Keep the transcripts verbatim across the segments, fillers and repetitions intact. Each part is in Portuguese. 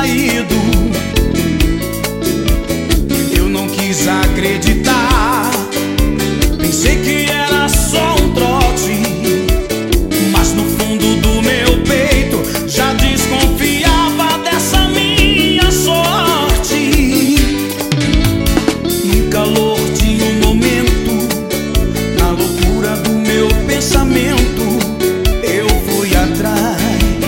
saído. Eu não quis acreditar, pensei que era só um trote, mas no fundo do meu peito já desconfiava dessa minha sorte. Num calor de um momento, na loucura do meu pensamento, eu fui atrás,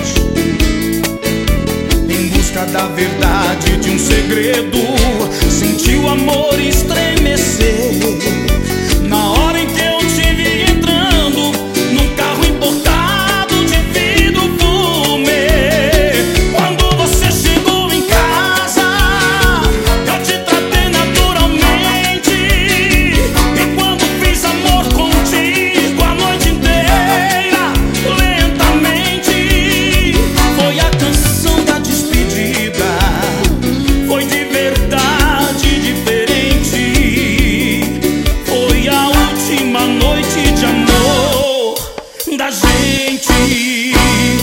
em busca da verdade de um segredo. Senti o amor estremecer na hora em que eu te vi entrando num carro importado de vidro fumê. Quando você chegou em casa, eu te tratei naturalmente, e quando fiz amor contigo a noite inteira, lentamente, foi a canção da despedida. Foi de verdade diferente, foi a última noite de amor da gente.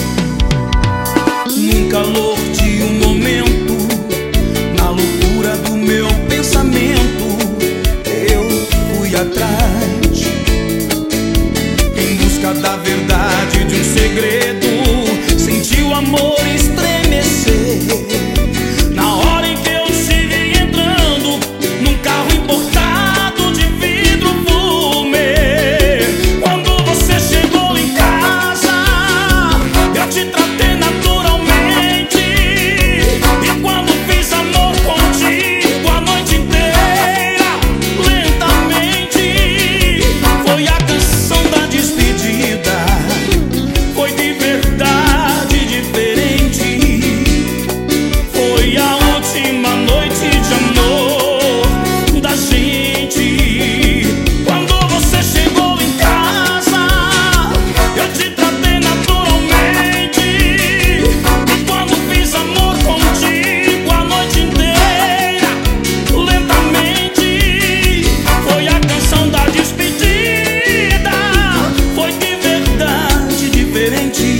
Num calor de um momento, na loucura do meu pensamento, eu fui atrás, em busca da verdade de um segredo. Senti o amor estremecer na hora em que eu te vi entrando num carro importado de vidro fumê. Quando você chegou em casa, eu te tratei naturalmente, e quando fiz amor contigo a noite inteira, lentamente, foi a canção da despedida. Foi de verdade diferente, foi a última noite de amor da gente. Quando você chegou em casa, eu te tratei naturalmente, e quando fiz amor contigo a noite inteira, lentamente, foi a canção da despedida. Foi de verdade diferente,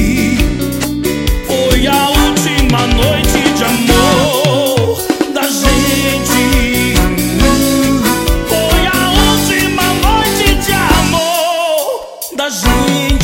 foi a última noite de amor da gente. Foi a última noite de amor da gente.